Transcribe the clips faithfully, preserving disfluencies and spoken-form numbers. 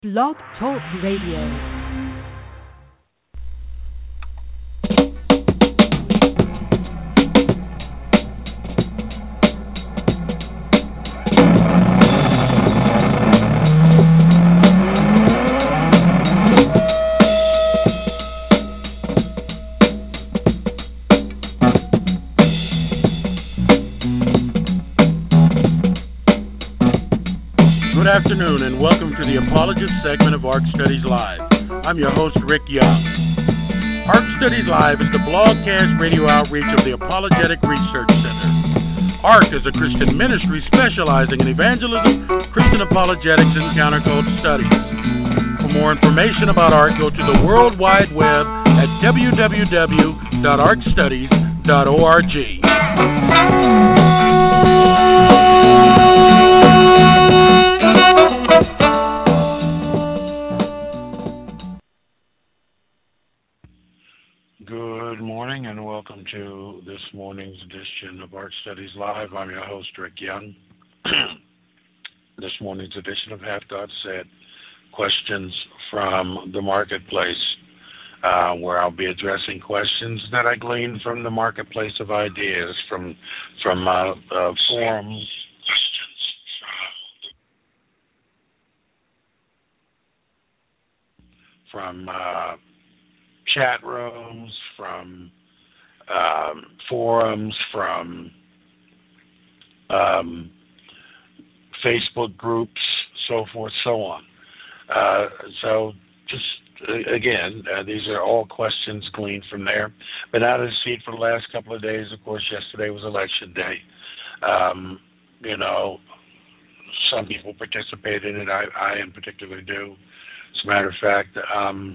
Blog Talk Radio. Good afternoon and welcome to the Apologist segment of ARC Studies Live. I'm your host, Rick Young. ARC Studies Live is the blogcast radio outreach of the Apologetic Research Center. ARC is a Christian ministry specializing in evangelism, Christian apologetics, and counterculture studies. For more information about ARC, go to the World Wide Web at w w w dot arc studies dot org. Good morning and welcome to this morning's edition of Art Studies Live. I'm your host, Rick Young. This morning's edition of Hath God Said, questions from the marketplace, uh, where I'll be addressing questions that I gleaned from the marketplace of ideas, from from uh, uh, forums. From uh, chat rooms, from um, forums, from um, Facebook groups, so forth, so on. Uh, so just, uh, again, uh, these are all questions gleaned from there. Been out of the seat for the last couple of days. Of course, yesterday was election day. Um, you know, some people participate in it. I, I in particular do. As a matter of fact, um,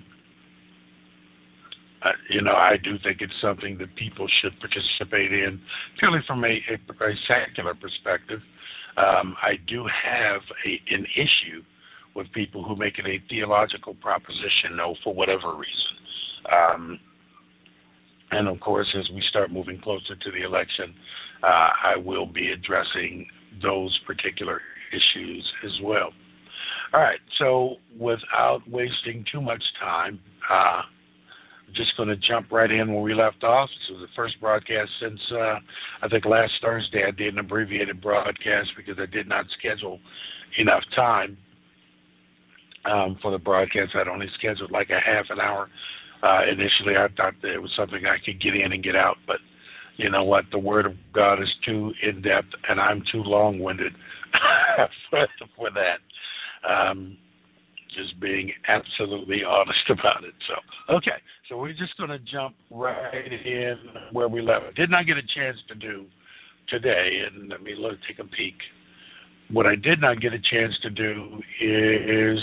uh, you know, I do think it's something that people should participate in, purely from a, a, a secular perspective. Um, I do have a, an issue with people who make it a theological proposition, though, for whatever reason. Um, and, of course, as we start moving closer to the election, uh, I will be addressing those particular issues as well. All right, so without wasting too much time, uh, I'm just going to jump right in where we left off. This was the first broadcast since, uh, I think last Thursday I did an abbreviated broadcast because I did not schedule enough time um, for the broadcast. I'd only scheduled like a half an hour. Uh, initially, I thought that it was something I could get in and get out, but you know what? The Word of God is too in-depth, and I'm too long-winded for, for that. Um, just being absolutely honest about it. So, okay, so we're just going to jump right in where we left. Did not get a chance to do today, and let me look, take a peek. What I did not get a chance to do is,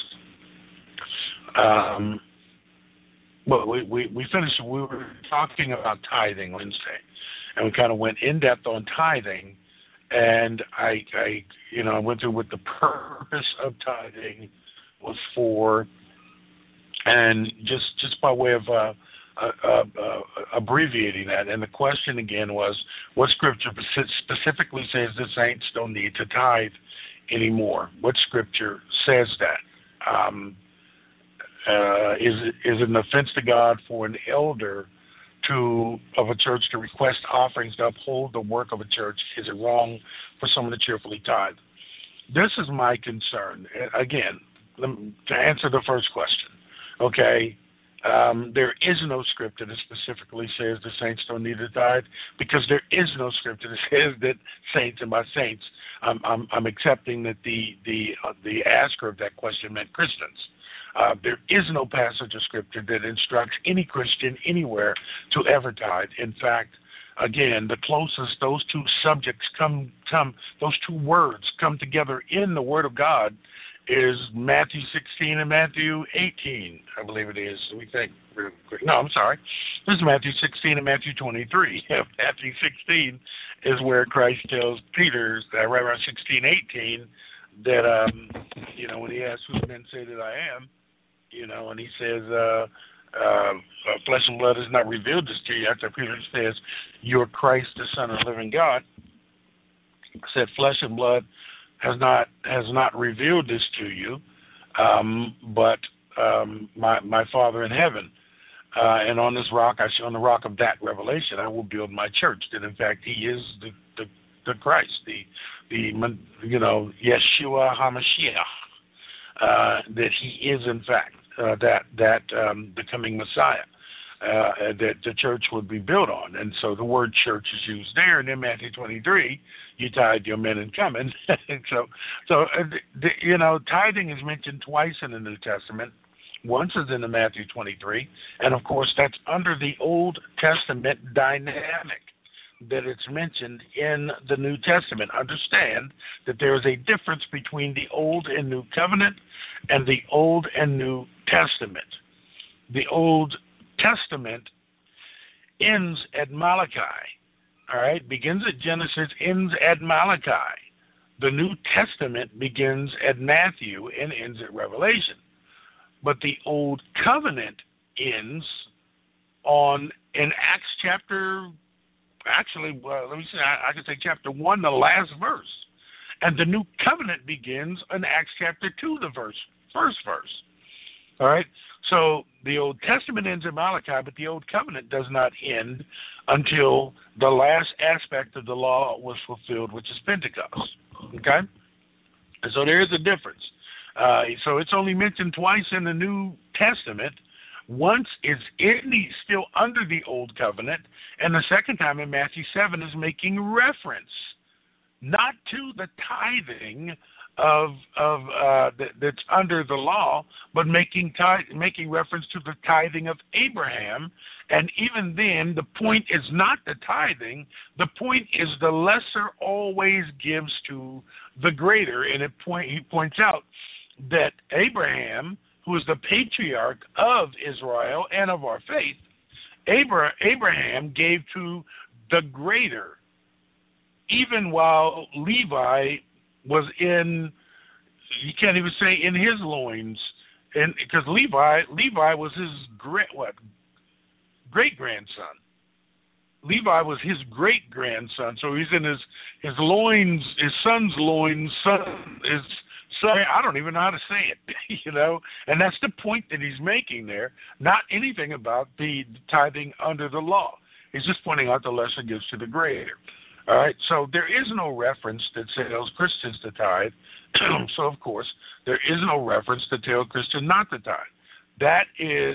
um, well, we, we, we finished, we were talking about tithing Wednesday, and we kind of went in-depth on tithing. And I, I, you know, I went through what the purpose of tithing was for, and just just by way of uh, uh, uh, abbreviating that. And the question again was, what scripture specifically says the saints don't need to tithe anymore? What scripture says that? Um, uh, is it, is it an offense to God for an elder to of a church to request offerings to uphold the work of a church? Is it wrong for someone to cheerfully tithe? This is my concern. Again, to answer the first question, okay, um, there is no scripture that specifically says the saints don't need to tithe, because there is no scripture that says that saints, and by saints, I'm, I'm, I'm accepting that the the uh, the asker of that question meant Christians. Uh, there is no passage of scripture that instructs any Christian anywhere to ever tithe. In fact, again, the closest those two subjects come, come, those two words come together in the Word of God is Matthew sixteen and Matthew eighteen, I believe it is. We think, no, I'm sorry. This is Matthew sixteen and Matthew twenty-three. Matthew sixteen is where Christ tells Peter, uh, right around sixteen, eighteen, that, um, you know, when he asks who men say that I am, you know, and he says, uh, uh, flesh and blood has not revealed this to you. After Peter says, you're Christ, the Son of the living God, said, flesh and blood has not has not revealed this to you, um, but um, my my Father in heaven. Uh, and on this rock, I on the rock of that revelation, I will build my church. That in fact, He is the the, the Christ, the the you know Yeshua Hamashiach. Uh, that He is in fact uh, that that um, the coming Messiah uh, that the church would be built on. And so the word church is used there. And in Matthew twenty-three, you tithe your men and coming. so so uh, the, you know tithing is mentioned twice in the New Testament. Once is in the Matthew twenty-three, and of course that's under the Old Testament dynamic that it's mentioned in the New Testament. Understand that there is a difference between the Old and New Covenant and the Old and New Testament. The Old Testament ends at Malachi, all right, begins at Genesis, ends at Malachi. The New Testament begins at Matthew and ends at Revelation. But the Old Covenant ends on in Acts chapter, actually, well, let me say, I, I could say chapter one, the last verse, and the New Covenant begins in Acts chapter two, the verse, first verse. All right. So the Old Testament ends in Malachi, but the Old Covenant does not end until the last aspect of the law was fulfilled, which is Pentecost. Okay. And so there is a difference. Uh, so it's only mentioned twice in the New Testament. Once is in the, still under the Old Covenant, and the second time in Matthew seven is making reference not to the tithing of of uh, that, that's under the law, but making tithe, making reference to the tithing of Abraham. And even then, the point is not the tithing. The point is the lesser always gives to the greater, and it point he points out that Abraham, who is the patriarch of Israel and of our faith, Abraham gave to the greater, even while Levi was in, you can't even say in his loins, and because Levi, Levi was his great what great grandson. Levi was his great grandson, so he's in his his loins, his son's loins, son is. So I don't even know how to say it, you know, and that's the point that he's making there, not anything about the tithing under the law. He's just pointing out the lesser gives to the greater. All right, so there is no reference that tells Christians to tithe. So, of course, there is no reference to tell Christians not to tithe. That is,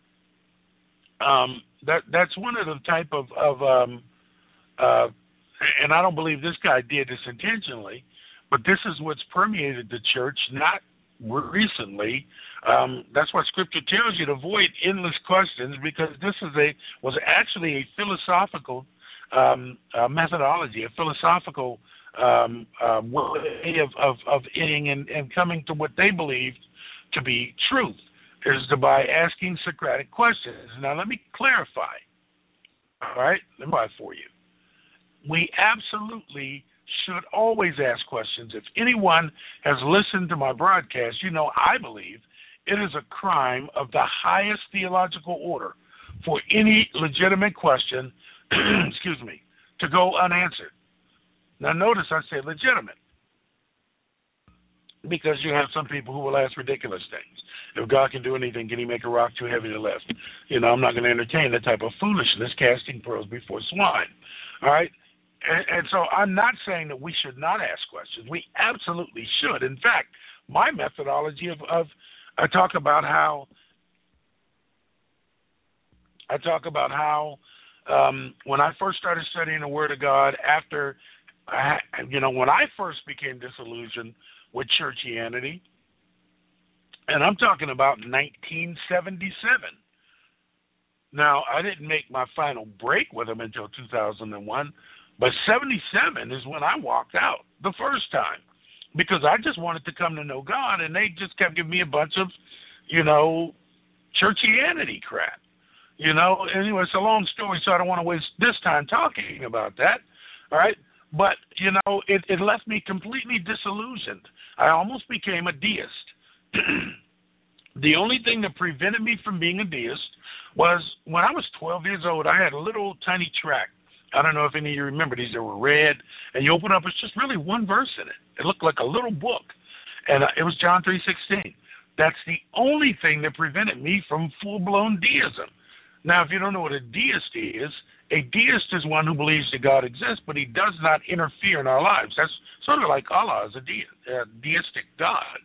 um, that that's one of the type of, of um, uh, and I don't believe this guy did this intentionally, but this is what's permeated the church, not recently. Um, that's what Scripture tells you to avoid endless questions, because this is a was actually a philosophical um, uh, methodology, a philosophical um, uh, way of of, of ending and, and coming to what they believed to be truth, is to, by asking Socratic questions. Now, let me clarify. All right, let me clarify for you. We absolutely should always ask questions. If anyone has listened to my broadcast, you know I believe it is a crime of the highest theological order for any legitimate question, excuse me, to go unanswered. Now notice I say legitimate, because you have some people who will ask ridiculous things. If God can do anything, can He make a rock too heavy to lift? You know, I'm not going to entertain that type of foolishness, casting pearls before swine. All right? And, and so I'm not saying that we should not ask questions. We absolutely should. In fact, my methodology of, of I talk about how I talk about how um, when I first started studying the Word of God, after I, you know, when I first became disillusioned with churchianity, and I'm talking about nineteen seventy-seven. Now, I didn't make my final break with them until two thousand one, but seventy-seven is when I walked out the first time, because I just wanted to come to know God, and they just kept giving me a bunch of, you know, churchianity crap. You know, anyway, it's a long story, so I don't want to waste this time talking about that, all right? But, you know, it, it left me completely disillusioned. I almost became a deist. The only thing that prevented me from being a deist was when I was twelve years old, I had a little tiny tract. I don't know if any of you remember these. They were red, and you open up, it's just really one verse in it. It looked like a little book, and uh, it was John three sixteen. That's the only thing that prevented me from full-blown deism. Now, if you don't know what a deist is, a deist is one who believes that God exists, but he does not interfere in our lives. That's sort of like Allah is a de- uh, deistic God.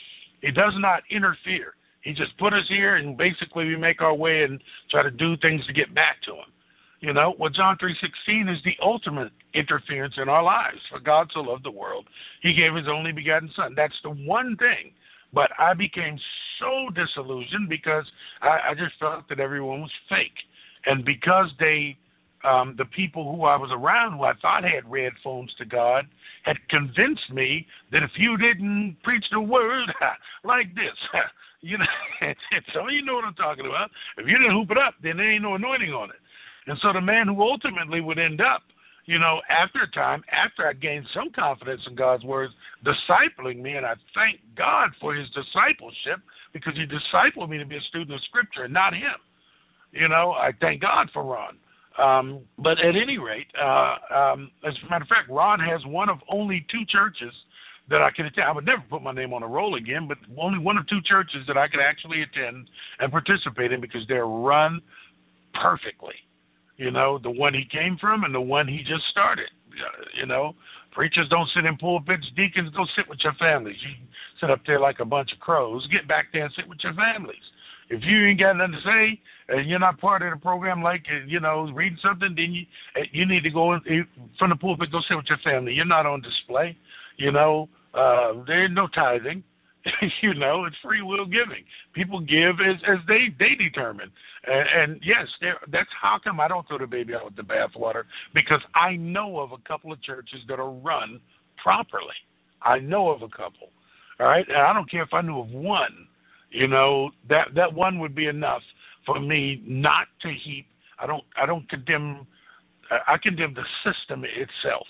He does not interfere. He just put us here, and basically we make our way and try to do things to get back to him. You know, well, John three sixteen is the ultimate interference in our lives. For God so loved the world, he gave his only begotten son. That's the one thing. But I became so disillusioned because I, I just felt that everyone was fake. And because they, um, the people who I was around who I thought had read phones to God had convinced me that if you didn't preach the word like this, you know, some of you know what I'm talking about. If you didn't hoop it up, then there ain't no anointing on it. And so the man who ultimately would end up, you know, after a time, after I gained some confidence in God's words, discipling me, and I thank God for his discipleship because he discipled me to be a student of Scripture and not him. You know, I thank God for Ron. Um, but at any rate, uh, um, as a matter of fact, Ron has one of only two churches that I can attend. I would never put my name on a roll again, but only one of two churches that I could actually attend and participate in because they're run perfectly. You know, the one he came from and the one he just started. You know, preachers don't sit in pulpits. Deacons go sit with your families. You sit up there like a bunch of crows. Get back there and sit with your families. If you ain't got nothing to say and you're not part of the program, like, you know, reading something, then you you need to go in, from the pulpit, go sit with your family. You're not on display. You know, uh, there ain't no tithing. You know, it's free will giving. People give as, as they, they determine. And, and yes, that's how come I don't throw the baby out with the bathwater, because I know of a couple of churches that are run properly. I know of a couple. All right? And I don't care if I knew of one. You know, that that one would be enough for me not to heap. I don't I don't condemn. I condemn the system itself.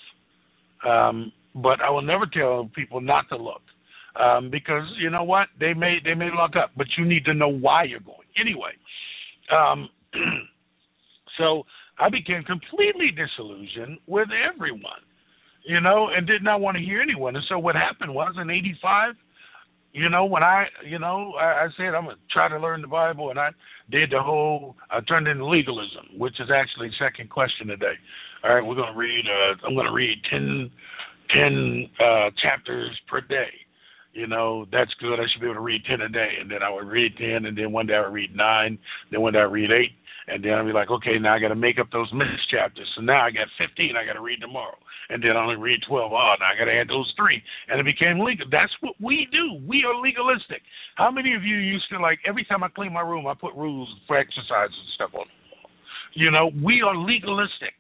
Um, but I will never tell people not to look. Um, because you know what, they may they may lock up, but you need to know why you're going anyway. Um, so I became completely disillusioned with everyone, you know, and did not want to hear anyone. And so what happened was in eighty-five, you know, when I, you know, I, I said I'm gonna try to learn the Bible, and I did the whole. I turned into legalism, which is actually the second question today. All right, we're gonna read. Uh, I'm gonna read ten, ten uh, chapters per day. You know, that's good. I should be able to read ten a day. And then I would read ten, and then one day I would read nine, then one day I would read eight, and then I'd be like, okay, now I got to make up those missed chapters. So now I got fifteen I got to read tomorrow. And then I only read twelve. Oh, now I got to add those three. And it became legal. That's what we do. We are legalistic. How many of you used to, like, every time I clean my room, I put rules for exercise and stuff on the wall? You know, we are legalistic.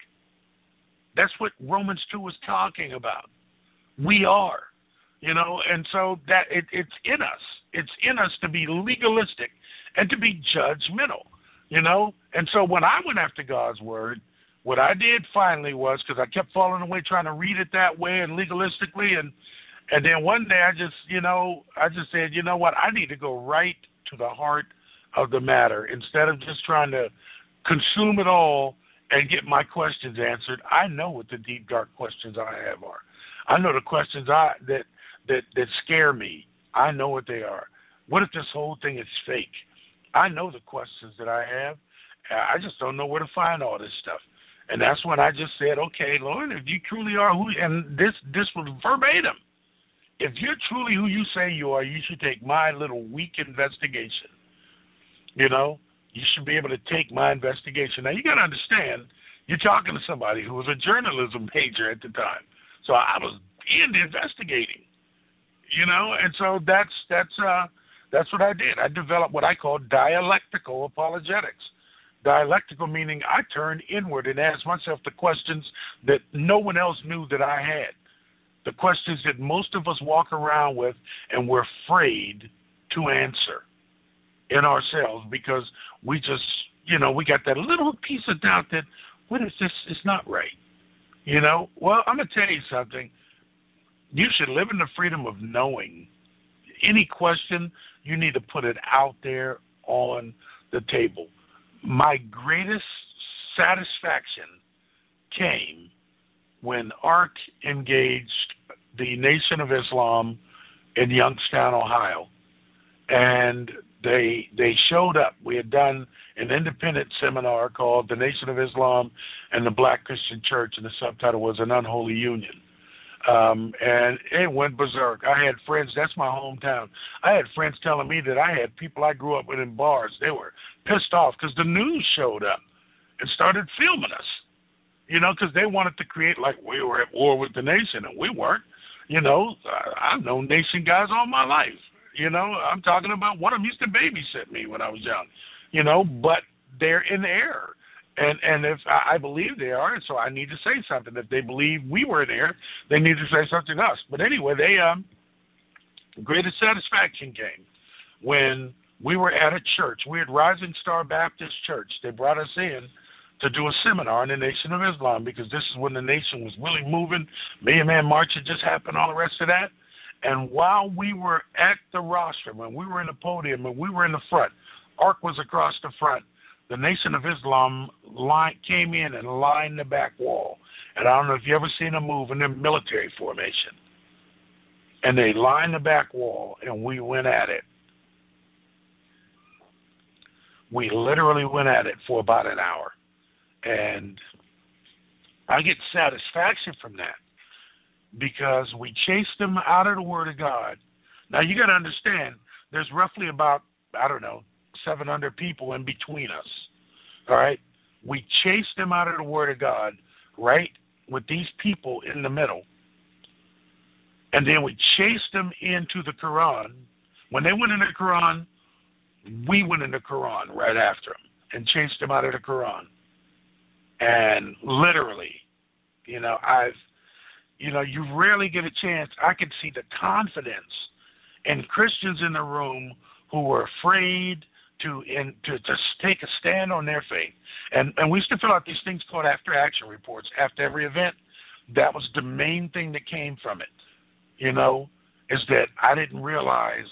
That's what Romans two is talking about. We are. You know, and so that it, it's in us. It's in us to be legalistic and to be judgmental, you know. And so when I went after God's word, what I did finally was, because I kept falling away trying to read it that way and legalistically, and and then one day I just, you know, I just said, you know what, I need to go right to the heart of the matter instead of just trying to consume it all and get my questions answered. I know what the deep, dark questions I have are. I know the questions I that. That, that scare me. I know what they are. What if this whole thing is fake? I know the questions that I have. I just don't know where to find all this stuff. And that's when I just said, okay, Lord, if you truly are who, and this this was verbatim, if you're truly who you say you are, you should take my little weak investigation. You know, you should be able to take my investigation. Now, you got to understand, you're talking to somebody who was a journalism major at the time. So I was into investigating. You know, and so that's that's uh, that's what I did. I developed what I call dialectical apologetics. Dialectical meaning I turned inward and asked myself the questions that no one else knew that I had, the questions that most of us walk around with and we're afraid to answer in ourselves because we just, you know, we got that little piece of doubt that, what if this is not right? You know, well, I'm going to tell you something. You should live in the freedom of knowing. Any question, you need to put it out there on the table. My greatest satisfaction came when ARC engaged the Nation of Islam in Youngstown, Ohio. and they they showed up. We had done an independent seminar called The Nation of Islam and the Black Christian Church, and the subtitle was An Unholy Union. Um, and it went berserk. I had friends, that's my hometown. I had friends telling me that I had people I grew up with in bars. They were pissed off because the news showed up and started filming us, you know, because they wanted to create like we were at war with the nation, and we weren't. You know, I've known nation guys all my life. You know, I'm talking about one of them used to babysit me when I was young, you know, but they're in error. And and if I believe they are, so I need to say something. If they believe we were there, they need to say something to us. But anyway, they um, greatest satisfaction came when we were at a church. We had Rising Star Baptist Church. They brought us in to do a seminar on the Nation of Islam because this is when the nation was really moving. Million Man March had just happened, all the rest of that. And while we were at the rostrum, when we were in the podium and we were in the front, Ark was across the front. The Nation of Islam line, came in and lined the back wall. And I don't know if you ever seen them move in their military formation. And they lined the back wall, and we went at it. We literally went at it for about an hour. And I get satisfaction from that because we chased them out of the Word of God. Now, you got to understand, there's roughly about, I don't know, seven hundred people in between us, all right? We chased them out of the Word of God, right, with these people in the middle, and then we chased them into the Quran. When they went in the Quran, we went in the Quran right after them and chased them out of the Quran. And literally, you know, I've, you know, you rarely get a chance. I could see the confidence in Christians in the room who were afraid to in, to just take a stand on their faith. And and we used to fill out these things called after action reports after every event. That was the main thing that came from it, you know, is that I didn't realize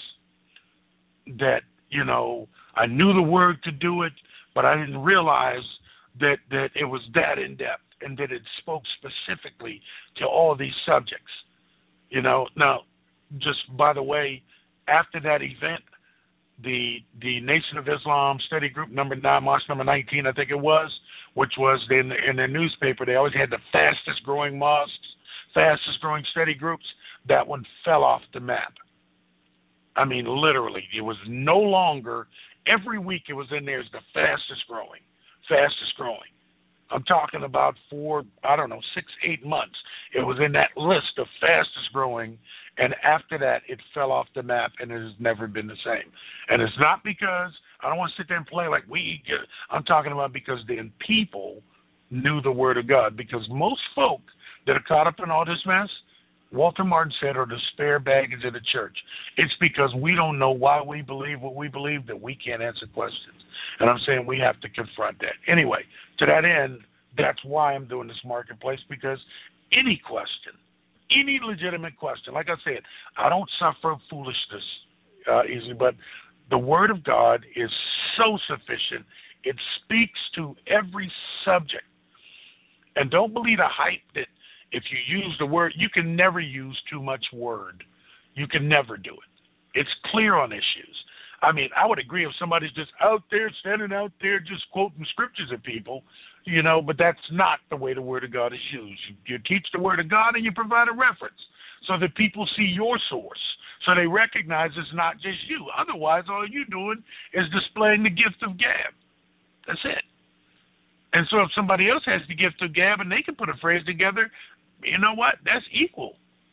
that, you know, I knew the word to do it, but I didn't realize that, that it was that in-depth and that it spoke specifically to all these subjects, you know. Now, just by the way, after that event, the the Nation of Islam study group number nine, March number nineteen, I think it was, which was in, in their newspaper, they always had the fastest growing mosques, fastest growing study groups. That one fell off the map. I mean, literally, it was no longer, every week it was in there as the fastest growing, fastest growing. I'm talking about for, I don't know, six, eight months. It was in that list of fastest growing, and after that, it fell off the map, and it has never been the same. And it's not because, I don't want to sit there and play like we get it. I'm talking about because then people knew the Word of God, because most folk that are caught up in all this mess, Walter Martin said, are the spare baggage of the church. It's because we don't know why we believe what we believe that we can't answer questions. And I'm saying we have to confront that. Anyway, to that end, that's why I'm doing this marketplace, because any question, any legitimate question, like I said, I don't suffer foolishness uh, easily, but the Word of God is so sufficient. It speaks to every subject. And don't believe the hype that if you use the word, you can never use too much word. You can never do it. It's clear on issues. I mean, I would agree if somebody's just out there, standing out there, just quoting scriptures at people, you know, but that's not the way the Word of God is used. You, you teach the Word of God and you provide a reference so that people see your source, so they recognize it's not just you. Otherwise, all you're doing is displaying the gift of gab. That's it. And so if somebody else has the gift of gab and they can put a phrase together, you know what? That's equal.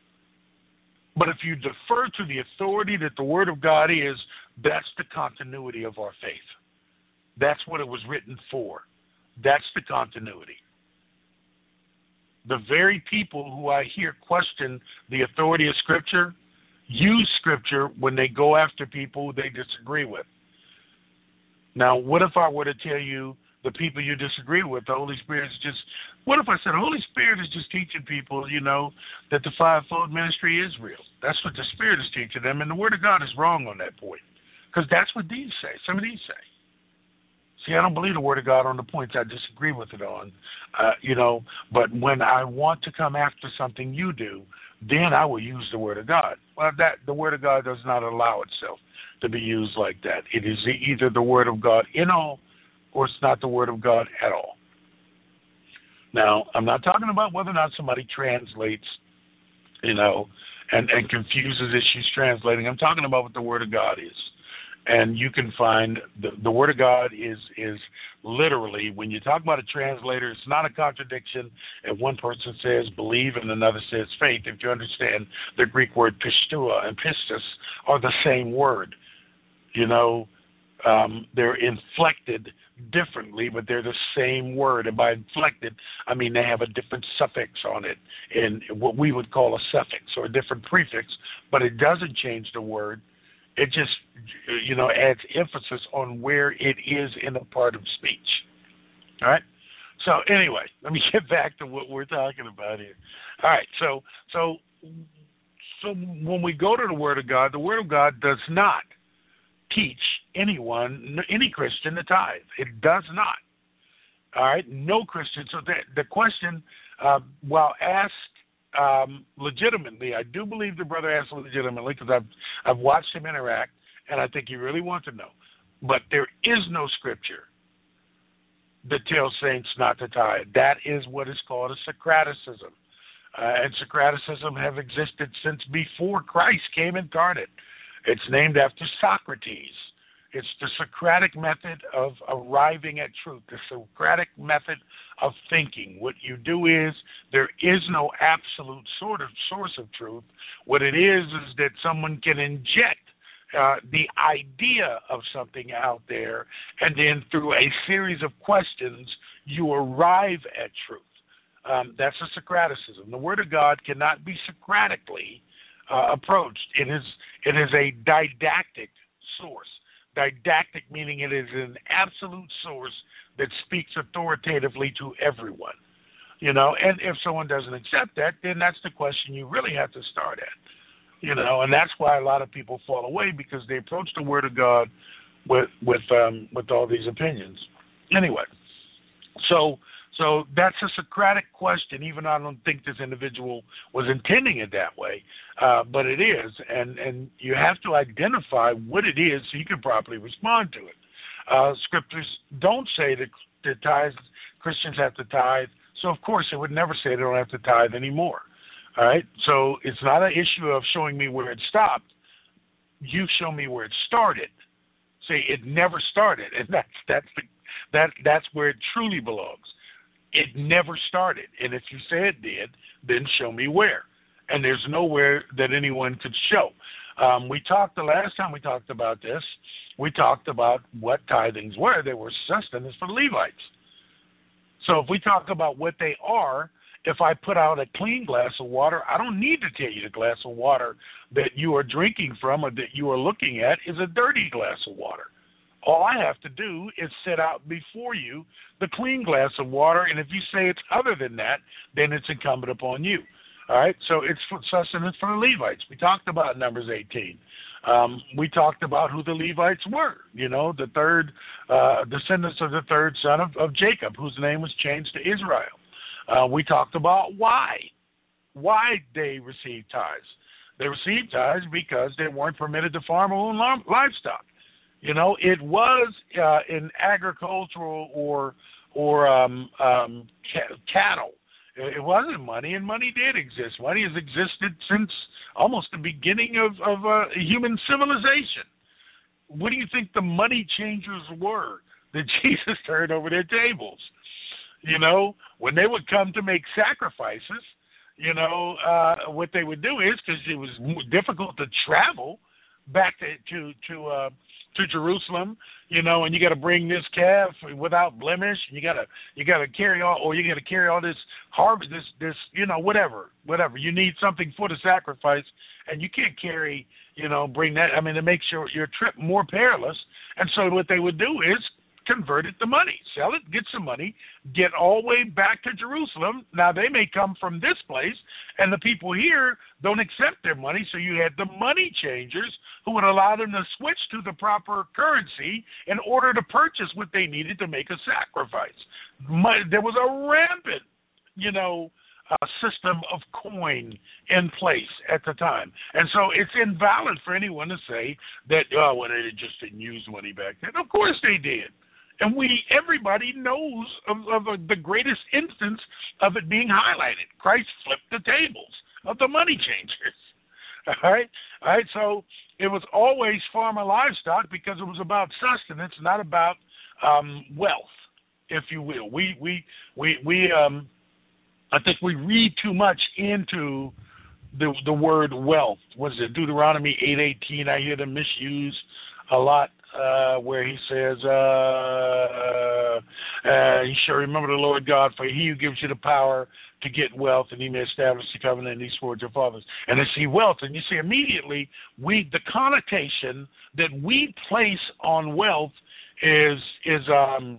But if you defer to the authority that the Word of God is, that's the continuity of our faith. That's what it was written for. That's the continuity. The very people who I hear question the authority of Scripture use Scripture when they go after people they disagree with. Now, what if I were to tell you the people you disagree with, the Holy Spirit is just, what if I said the Holy Spirit is just teaching people, you know, that the fivefold ministry is real? That's what the Spirit is teaching them, and the Word of God is wrong on that point, because that's what these say, some of these say. See, I don't believe the Word of God on the points I disagree with it on, uh, you know, but when I want to come after something you do, then I will use the Word of God. Well, that the Word of God does not allow itself to be used like that. It is either the Word of God in all, or it's not the Word of God at all. Now, I'm not talking about whether or not somebody translates, you know, and, and confuses issues translating. I'm talking about what the Word of God is. And you can find the, the Word of God is is literally, when you talk about a translator, it's not a contradiction if one person says believe and another says faith. If you understand the Greek word pistua and pistis are the same word. You know, um, they're inflected differently, but they're the same word. And by inflected, I mean they have a different suffix on it, in what we would call a suffix or a different prefix, but it doesn't change the word. It just, you know, adds emphasis on where it is in a part of speech. All right? So anyway, let me get back to what we're talking about here. All right, so so so when we go to the Word of God, the Word of God does not teach anyone, any Christian, to tithe. It does not. All right? No Christian. So the, the question, uh, while asked Um, legitimately, I do believe the brother asked legitimately because I've I've watched him interact, and I think he really wants to know. But there is no scripture that tells saints not to tithe. That is what is called a Socraticism, uh, and Socraticism have existed since before Christ came incarnate. It's named after Socrates. It's the Socratic method of arriving at truth, the Socratic method of thinking. What you do is there is no absolute sort of source of truth. What it is is that someone can inject uh, the idea of something out there, and then through a series of questions, you arrive at truth. Um, that's a Socraticism. The Word of God cannot be Socratically uh, approached. It is it is a didactic source. Didactic meaning it is an absolute source that speaks authoritatively to everyone. You know, and if someone doesn't accept that, then that's the question you really have to start at. You know, and that's why a lot of people fall away, because they approach the Word of God with with um, with all these opinions. Anyway, so so that's a Socratic question, even though I don't think this individual was intending it that way, uh, but it is, and, and you have to identify what it is so you can properly respond to it. Uh, scriptures don't say that, that tithes, Christians have to tithe, so of course it would never say they don't have to tithe anymore. All right, so it's not an issue of showing me where it stopped. You show me where it started. See, it never started, and that's that's the that that's where it truly belongs. It never started, and if you say it did, then show me where. And there's nowhere that anyone could show. Um, we talked the last time we talked about this. We talked about what tithings were. They were sustenance for the Levites. So if we talk about what they are, if I put out a clean glass of water, I don't need to tell you the glass of water that you are drinking from or that you are looking at is a dirty glass of water. All I have to do is set out before you the clean glass of water, and if you say it's other than that, then it's incumbent upon you. All right, so it's for sustenance for the Levites. We talked about Numbers eighteen. Um, we talked about who the Levites were, you know, the third uh, descendants of the third son of, of Jacob, whose name was changed to Israel. Uh, we talked about why, why they received tithes. They received tithes because they weren't permitted to farm or own livestock. You know, it was uh, in agricultural or or um, um, ca- cattle. It wasn't money, and money did exist. Money has existed since almost the beginning of, of uh, human civilization. What do you think the money changers were that Jesus turned over their tables? You know, when they would come to make sacrifices, you know, uh, what they would do is, because it was difficult to travel back to to to, uh, to Jerusalem, you know, and you got to bring this calf without blemish, and you got to you got to carry all, or you got to carry all this harvest, this this you know, whatever, whatever. You need something for the sacrifice, and you can't carry, you know, bring that. I mean, it makes your your trip more perilous. And so what they would do is convert it to money, sell it, get some money, get all the way back to Jerusalem. Now, they may come from this place, and the people here don't accept their money, so you had the money changers who would allow them to switch to the proper currency in order to purchase what they needed to make a sacrifice. There was a rampant, you know, uh, system of coin in place at the time. And so it's invalid for anyone to say that, oh, well, they just didn't use money back then. Of course they did. And we, everybody knows of, of the greatest instance of it being highlighted. Christ flipped the tables of the money changers. All right? All right, so it was always farm and livestock because it was about sustenance, not about um, wealth, if you will. We, we, we, we, um, I think we read too much into the the word wealth. What is it? Deuteronomy eight eighteen. I hear them misuse a lot, uh, where he says, uh, uh, "You shall remember the Lord God, for He who gives you the power to get wealth, and He may establish the covenant and these towards your fathers." And they see wealth, and you see immediately we the connotation that we place on wealth is is um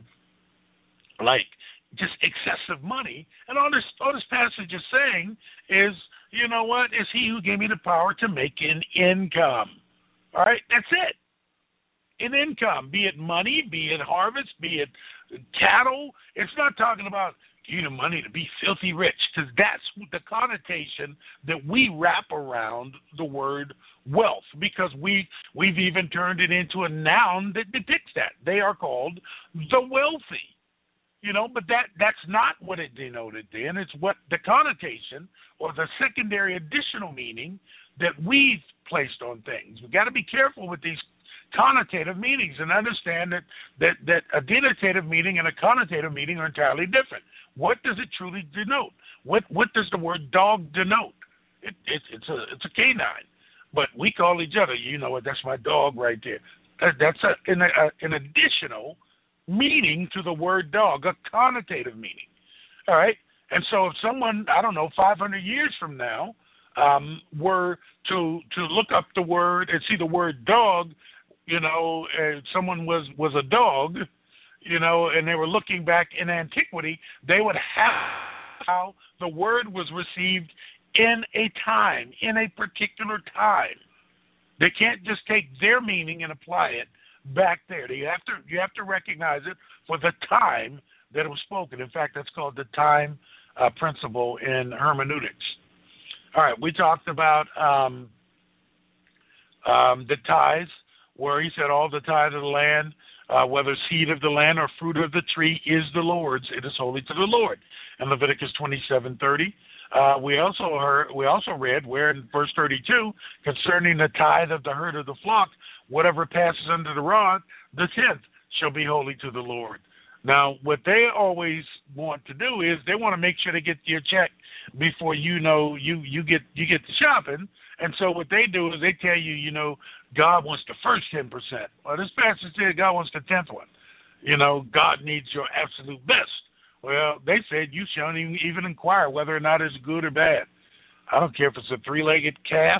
like just excessive money. And all this all this passage is saying is, you know what, is He who gave me the power to make an income. All right, that's it. An income, be it money, be it harvest, be it cattle. It's not talking about you the money to be filthy rich, because that's the connotation that we wrap around the word wealth, because we we've even turned it into a noun that depicts that. They are called the wealthy. You know, but that that's not what it denoted then. It's what the connotation or the secondary additional meaning that we've placed on things. We've got to be careful with these connotative meanings and understand that, that, that a denotative meaning and a connotative meaning are entirely different. What does it truly denote? What what does the word dog denote? It, it, it's a it's a canine, but we call each other, you know what, that's my dog right there. That, that's a, an, a, an additional meaning to the word dog, a connotative meaning. All right? And so if someone, I don't know, five hundred years from now um, were to to look up the word and see the word dog, you know, uh, someone was, was a dog, you know, and they were looking back in antiquity, they would have how the word was received in a time, in a particular time. They can't just take their meaning and apply it back there. You have to you have to recognize it for the time that it was spoken. In fact, that's called the time uh, principle in hermeneutics. All right, we talked about um, um, the tithes, where he said all the tithe of the land, uh, whether seed of the land or fruit of the tree, is the Lord's. It is holy to the Lord. In Leviticus twenty-seven thirty. Uh, we also heard, we also read where in verse thirty-two, concerning the tithe of the herd of the flock, whatever passes under the rod, the tenth shall be holy to the Lord. Now, what they always want to do is they want to make sure they get your check before you know you you get you get to shopping. And so what they do is they tell you, you know, God wants the first ten percent. Well, this passage said God wants the tenth one. You know, God needs your absolute best. Well, they said you shouldn't even, even inquire whether or not it's good or bad. I don't care if it's a three-legged calf,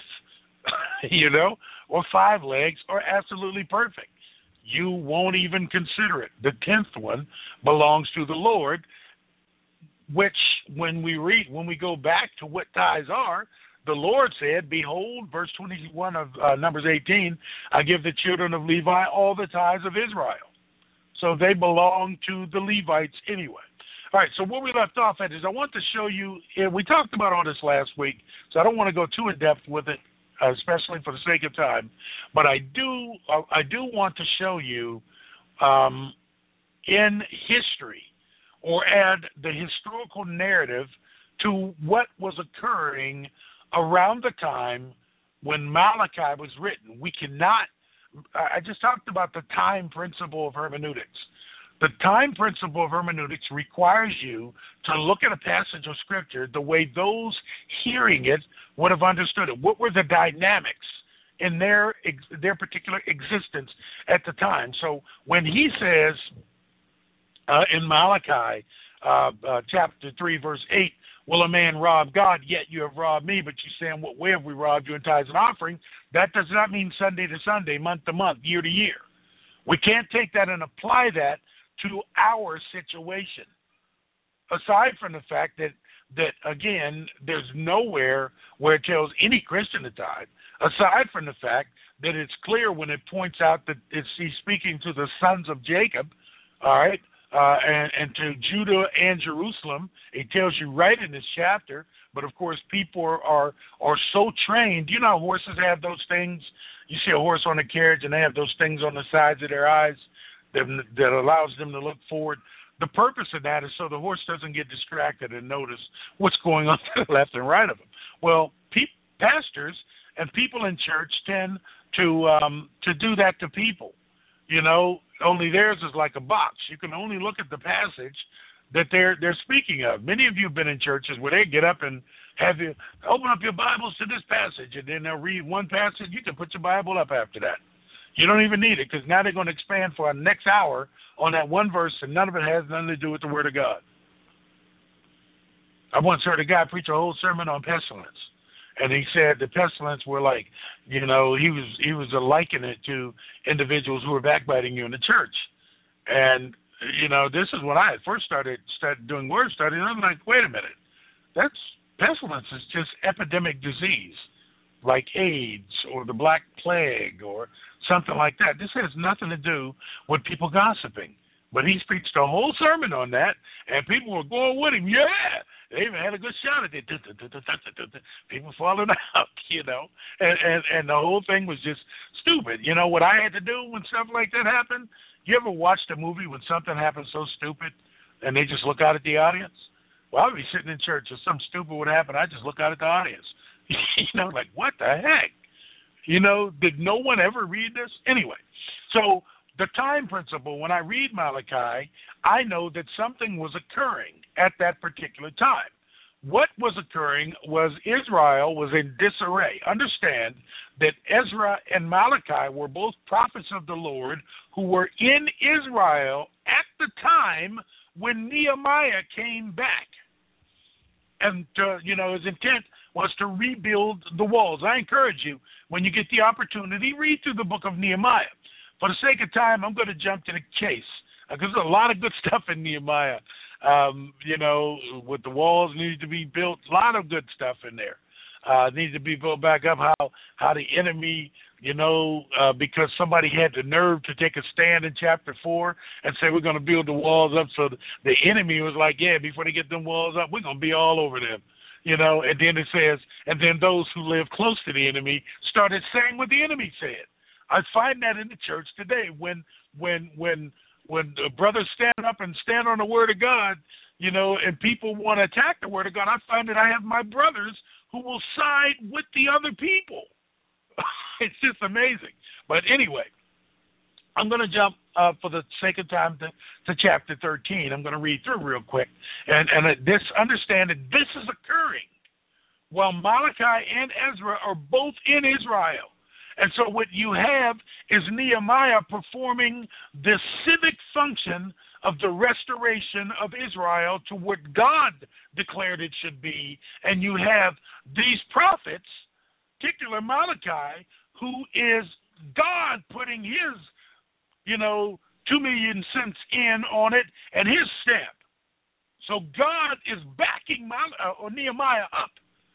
you know, or five legs, or absolutely perfect. You won't even consider it. The tenth one belongs to the Lord, which when we read, when we go back to what tithes are, the Lord said, behold, verse twenty-one of uh, Numbers eighteen, I give the children of Levi all the tithes of Israel. So they belong to the Levites anyway. All right, so where we left off at is I want to show you, we talked about all this last week, so I don't want to go too in-depth with it, uh, especially for the sake of time, but I do uh, I do want to show you um, in history, or add the historical narrative to what was occurring around the time when Malachi was written. We cannot, I just talked about the time principle of hermeneutics. The time principle of hermeneutics requires you to look at a passage of Scripture the way those hearing it would have understood it. What were the dynamics in their their particular existence at the time? So when he says uh, in Malachi uh, uh, chapter three, verse eight, will a man rob God? Yet you have robbed me. But you say, in what way have we robbed you in tithes and offering? That does not mean Sunday to Sunday, month to month, year to year. We can't take that and apply that to our situation. Aside from the fact that, that again, there's nowhere where it tells any Christian to tithe, aside from the fact that it's clear when it points out that it's he's speaking to the sons of Jacob, all right, uh, and, and to Judah and Jerusalem. It tells you right in this chapter. But of course, people are, are are so trained. You know, how horses have those things. You see a horse on a carriage, and they have those things on the sides of their eyes that that allows them to look forward. The purpose of that is so the horse doesn't get distracted and notice what's going on to the left and right of him. Well, pe- pastors and people in church tend to um, to do that to people. You know, only theirs is like a box. You can only look at the passage that they're they're speaking of. Many of you have been in churches where they get up and have you open up your Bibles to this passage, and then they'll read one passage. You can put your Bible up after that. You don't even need it, because now they're going to expand for the next hour on that one verse, and none of it has nothing to do with the Word of God. I once heard a guy preach a whole sermon on pestilence, and he said the pestilence were like, you know, he was he was likening it to individuals who were backbiting you in the church. And, you know, this is when I first started, started doing word study, and I'm like, wait a minute, that's pestilence is just epidemic disease, like AIDS or the Black Plague or something like that. This has nothing to do with people gossiping. But he's preached a whole sermon on that, and people were going with him. Yeah, they even had a good shot at it. People falling out, you know, and, and and the whole thing was just stupid. You know what I had to do when stuff like that happened? You ever watched a movie when something happens so stupid, and they just look out at the audience? Well, I'd be sitting in church, and something stupid would happen. I just look out at the audience. You know, like, what the heck? You know, did no one ever read this? Anyway, so the time principle, when I read Malachi, I know that something was occurring at that particular time. What was occurring was Israel was in disarray. Understand that Ezra and Malachi were both prophets of the Lord who were in Israel at the time when Nehemiah came back. And, uh, you know, his intent was to rebuild the walls. I encourage you, when you get the opportunity, read through the book of Nehemiah. For the sake of time, I'm going to jump to the chase, because there's a lot of good stuff in Nehemiah. Um, you know, with the walls needed to be built, a lot of good stuff in there. Uh, needs to be built back up, how how the enemy, you know, uh, because somebody had the nerve to take a stand in chapter four and say we're going to build the walls up. So the, the enemy was like, yeah, before they get them walls up, we're going to be all over them. You know, and then it says, and then those who live close to the enemy started saying what the enemy said. I find that in the church today, when when when when the brothers stand up and stand on the Word of God, you know, and people want to attack the Word of God, I find that I have my brothers who will side with the other people. It's just amazing. But anyway, I'm going to jump, uh, for the sake of time, to, to chapter thirteen. I'm going to read through real quick. And, and this, understand that this is occurring while Malachi and Ezra are both in Israel. And so what you have is Nehemiah performing the civic function of the restoration of Israel to what God declared it should be. And you have these prophets, particular Malachi, who is God putting his, you know, two million cents in on it and his stamp. So God is backing Mal- uh, or Nehemiah up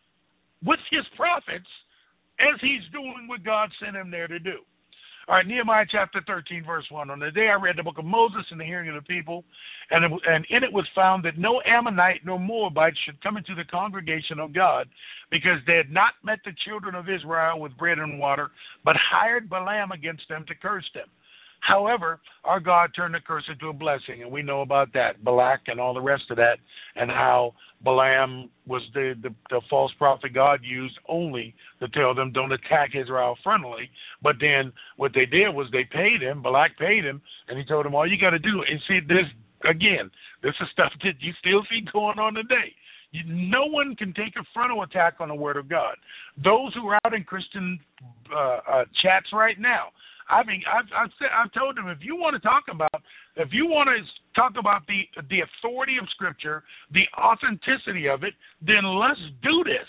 with his prophets as he's doing what God sent him there to do. All right, Nehemiah chapter thirteen, verse one. On the day I read the book of Moses in the hearing of the people, and, it, and in it was found that no Ammonite nor Moabite should come into the congregation of God, because they had not met the children of Israel with bread and water, but hired Balaam against them to curse them. However, our God turned the curse into a blessing, and we know about that, Balak and all the rest of that, and how Balaam was the, the, the false prophet God used only to tell them don't attack Israel frontally. But then what they did was they paid him, Balak paid him, and he told him, all you got to do, and see, this, again, this is stuff that you still see going on today. You, no one can take a frontal attack on the Word of God. Those who are out in Christian uh, uh, chats right now, I mean, I've, I've, said, I've told them, if you want to talk about, if you want to talk about the the authority of Scripture, the authenticity of it, then let's do this.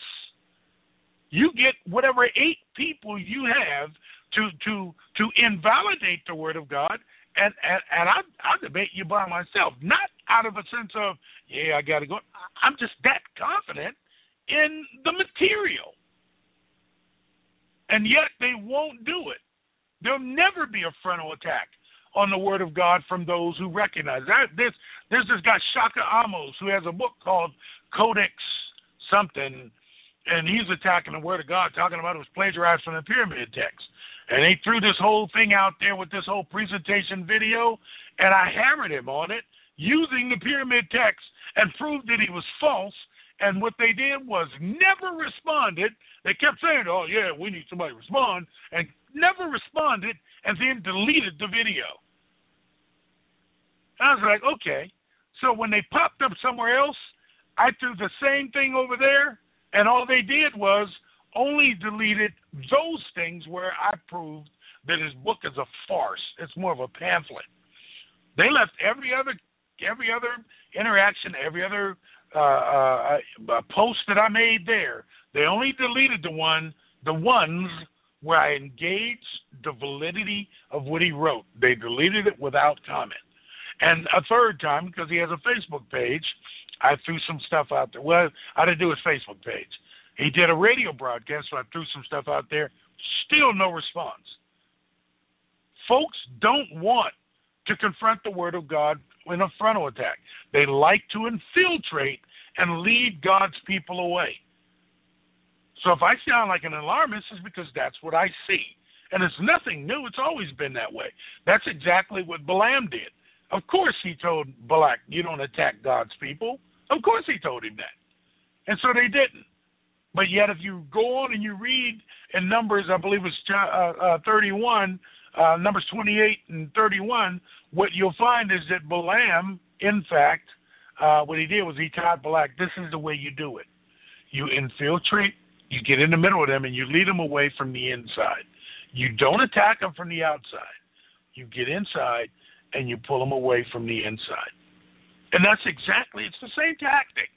You get whatever eight people you have to to to invalidate the Word of God, and and, and I I debate you by myself, not out of a sense of yeah I got to go. I'm just that confident in the material, and yet they won't do it. There'll never be a frontal attack on the Word of God from those who recognize that. This there's this guy Shaka Amos who has a book called Codex something, and he's attacking the Word of God, talking about it was plagiarized from the pyramid text. And they threw this whole thing out there with this whole presentation video, and I hammered him on it using the pyramid text and proved that he was false. And what they did was never responded. They kept saying, oh, yeah, we need somebody to respond, and never responded, and then deleted the video. And I was like, okay. So when they popped up somewhere else, I threw the same thing over there, and all they did was only deleted those things where I proved that his book is a farce. It's more of a pamphlet. They left every other every other interaction, every other uh, uh, post that I made there. They only deleted the one, the ones where I engaged the validity of what he wrote. They deleted it without comment. And a third time, because he has a Facebook page, I threw some stuff out there. Well, I didn't do his Facebook page. He did a radio broadcast, so I threw some stuff out there. Still no response. Folks don't want to confront the Word of God in a frontal attack. They like to infiltrate and lead God's people away. So if I sound like an alarmist, it's because that's what I see. And it's nothing new. It's always been that way. That's exactly what Balaam did. Of course he told Balak, you don't attack God's people. Of course he told him that. And so they didn't. But yet if you go on and you read in Numbers, I believe it's uh, uh, thirty-one, uh, Numbers twenty-eight and thirty-one, what you'll find is that Balaam, in fact, uh, what he did was he taught Balak, this is the way you do it. You infiltrate, you get in the middle of them, and you lead them away from the inside. You don't attack them from the outside. You get inside, and you pull them away from the inside. And that's exactly, it's the same tactic.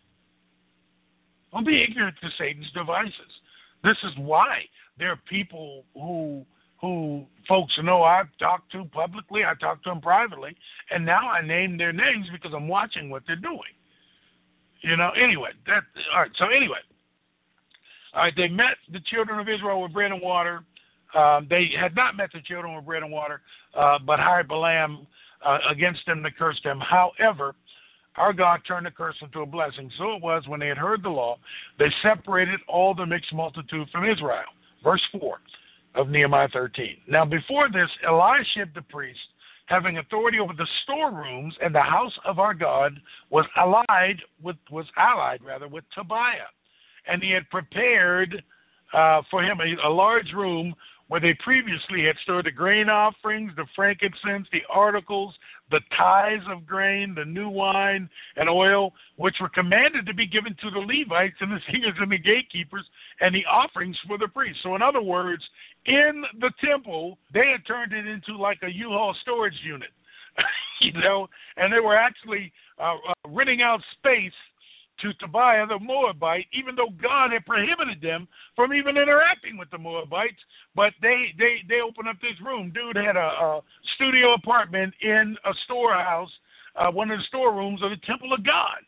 Don't be ignorant to Satan's devices. This is why there are people who who folks know I've talked to publicly, I talked to them privately, and now I name their names because I'm watching what they're doing. You know, anyway, that all right, so anyway. All right, they met the children of Israel with bread and water. Um, they had not met the children with bread and water, uh, but hired Balaam uh, against them to curse them. However, our God turned the curse into a blessing. So it was when they had heard the law, they separated all the mixed multitude from Israel. Verse four of Nehemiah thirteen. Now before this, Eliashib the priest, having authority over the storerooms and the house of our God, was allied with was allied rather with Tobiah, and he had prepared uh, for him a, a large room where they previously had stored the grain offerings, the frankincense, the articles, the tithes of grain, the new wine and oil, which were commanded to be given to the Levites and the singers and the gatekeepers, and the offerings for the priests. So in other words, in the temple, they had turned it into like a U-Haul storage unit, you know, and they were actually uh, uh, renting out space to Tobiah the Moabite, even though God had prohibited them from even interacting with the Moabites. But they they they opened up this room. Dude had a, a studio apartment in a storehouse, uh, one of the storerooms of the temple of God.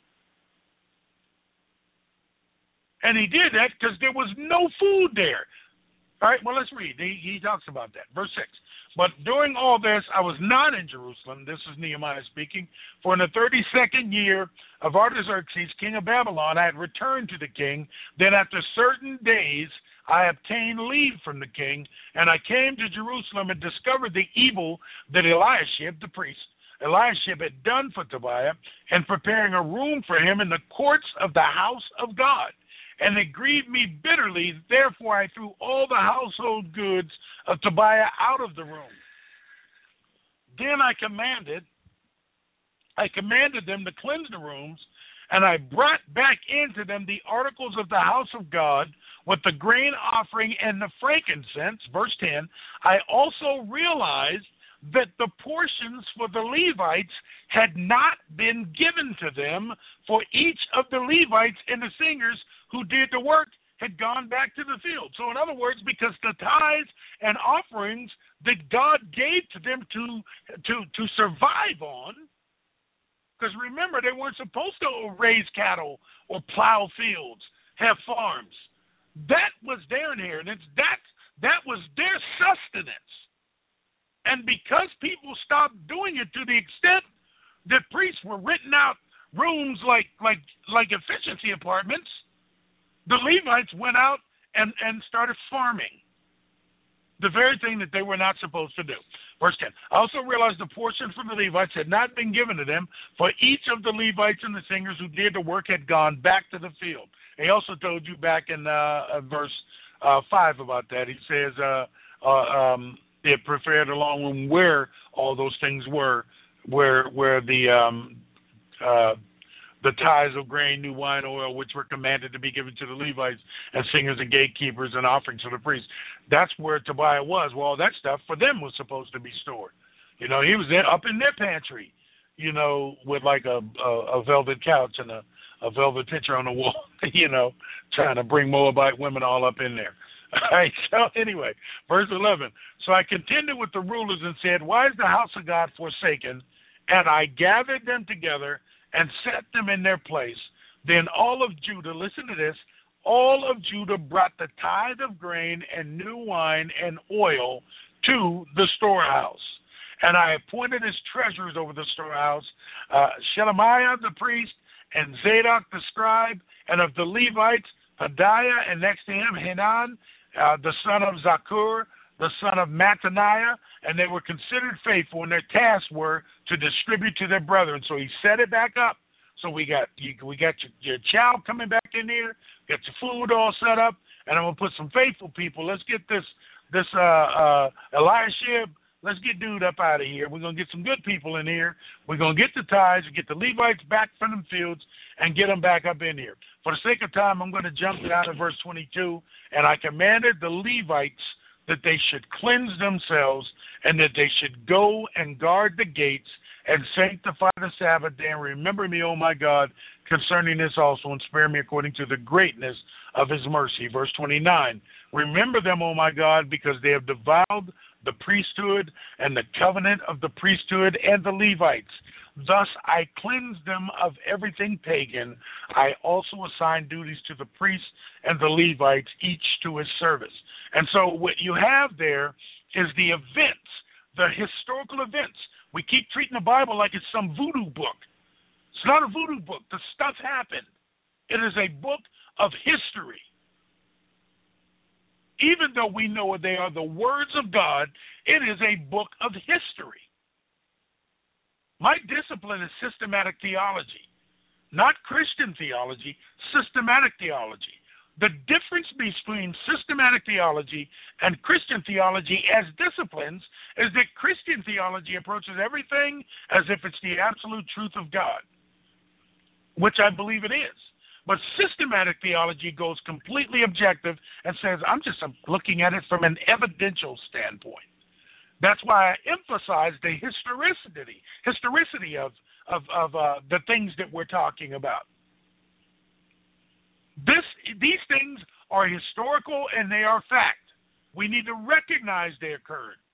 And he did that because there was no food there. All right, well, let's read. He, he talks about that. Verse six. But during all this, I was not in Jerusalem. This is Nehemiah speaking. For in the thirty-second year of Artaxerxes, king of Babylon, I had returned to the king. Then after certain days, I obtained leave from the king, and I came to Jerusalem and discovered the evil that Eliashib, the priest, Eliashib had done for Tobiah, and preparing a room for him in the courts of the house of God. And it grieved me bitterly. Therefore, I threw all the household goods of Tobiah out of the room. Then I commanded, I commanded them to cleanse the rooms, and I brought back into them the articles of the house of God with the grain offering and the frankincense. Verse ten. I also realized that the portions for the Levites had not been given to them, for each of the Levites and the singers who did the work had gone back to the field. So in other words, because the tithes and offerings that God gave to them to to to survive on, because remember, they weren't supposed to raise cattle or plow fields, have farms. That was their inheritance. That that was their sustenance. And because people stopped doing it to the extent that priests were renting out rooms like like like efficiency apartments, the Levites went out and, and started farming. The very thing that they were not supposed to do. Verse ten. I also realized the portion from the Levites had not been given to them, for each of the Levites and the singers who did the work had gone back to the field. He also told you back in uh, verse uh, five about that. He says uh, uh, um, they had prepared a long room where all those things were, where where the um, uh, the tithes of grain, new wine, oil, which were commanded to be given to the Levites and singers and gatekeepers and offerings to the priests. That's where Tobiah was. Well, all that stuff for them was supposed to be stored. You know, he was there up in their pantry, you know, with like a a, a velvet couch and a, a velvet picture on the wall, you know, trying to bring Moabite women all up in there. All right, so anyway, verse eleven. So I contended with the rulers and said, why is the house of God forsaken? And I gathered them together and set them in their place. Then all of Judah, listen to this, all of Judah brought the tithe of grain and new wine and oil to the storehouse. And I appointed as treasurers over the storehouse uh, Shelemiah the priest and Zadok the scribe, and of the Levites, Hadiah, and next to him, Hanan, uh, the son of Zakur, the son of Mattaniah, and they were considered faithful, and their tasks were to distribute to their brethren. So he set it back up. So we got you, we got your, your child coming back in here, got your food all set up, and I'm gonna put some faithful people. Let's get this this uh, uh, Eliashib. Let's get dude up out of here. We're gonna get some good people in here. We're gonna get the tithes, get the Levites back from them fields, and get them back up in here. For the sake of time, I'm going to jump down to verse twenty-two. And I commanded the Levites that they should cleanse themselves, and that they should go and guard the gates and sanctify the Sabbath day, and remember me, O my God, concerning this also, and spare me according to the greatness of his mercy. Verse twenty-nine, remember them, O my God, because they have defiled the priesthood and the covenant of the priesthood and the Levites. Thus I cleanse them of everything pagan. I also assign duties to the priests and the Levites, each to his service. And so what you have there is the events, the historical events. We keep treating the Bible like it's some voodoo book. It's not a voodoo book. The stuff happened. It is a book of history. Even though we know they are the words of God, it is a book of history. My discipline is systematic theology, not Christian theology, systematic theology. The difference between systematic theology and Christian theology as disciplines is that Christian theology approaches everything as if it's the absolute truth of God, which I believe it is. But systematic theology goes completely objective and says, I'm just looking at it from an evidential standpoint. That's why I emphasize the historicity, historicity of of, of uh, the things that we're talking about. This, these things are historical and they are fact. We need to recognize they occurred.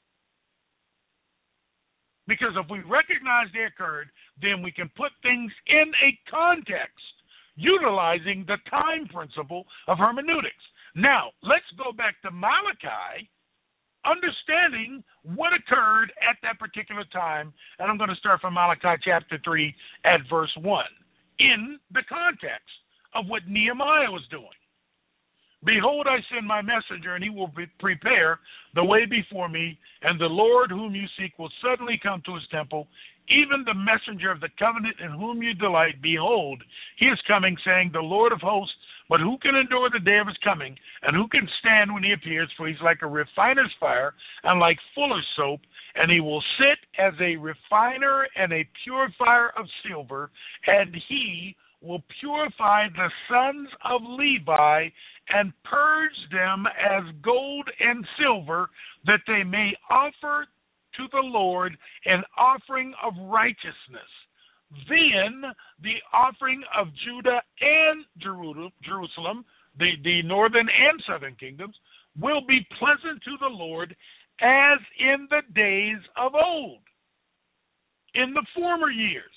Because if we recognize they occurred, then we can put things in a context, utilizing the time principle of hermeneutics. Now, let's go back to Malachi, understanding what occurred at that particular time. And I'm going to start from Malachi chapter three at verse one, in the context of what Nehemiah was doing. Behold, I send my messenger, and he will be prepare the way before me, and the Lord whom you seek will suddenly come to his temple, even the messenger of the covenant in whom you delight. Behold, he is coming, saying, the Lord of hosts. But who can endure the day of his coming, and who can stand when he appears? For he's like a refiner's fire, and like fuller's soap, and he will sit as a refiner and a purifier of silver, and he will purify the sons of Levi, and purge them as gold and silver, that they may offer to the Lord an offering of righteousness. Then the offering of Judah and Jerusalem, the, the northern and southern kingdoms, will be pleasant to the Lord as in the days of old, in the former years.